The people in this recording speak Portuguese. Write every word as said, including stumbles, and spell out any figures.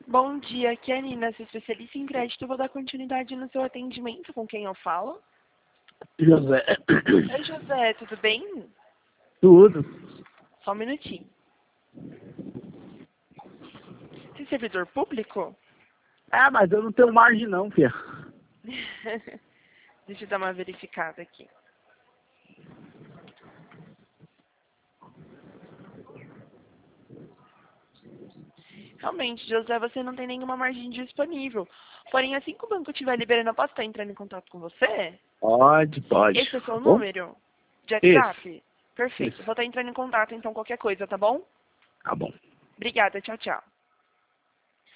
Bom dia, aqui é a Nina, sou especialista em crédito. Vou dar continuidade no seu atendimento. Com quem eu falo? José. Oi, José, tudo bem? Tudo. Só um minutinho. Você é servidor público? Ah, mas eu não tenho margem não, filha. Deixa eu dar uma verificada aqui. Realmente, José, você não tem nenhuma margem disponível. Porém, assim que o banco estiver liberando, eu posso estar entrando em contato com você? Pode, pode. Esse é o seu Tá bom? número? De WhatsApp? Perfeito. Isso. Vou estar entrando em contato, então, qualquer coisa, tá bom? Tá bom. Obrigada, tchau, tchau.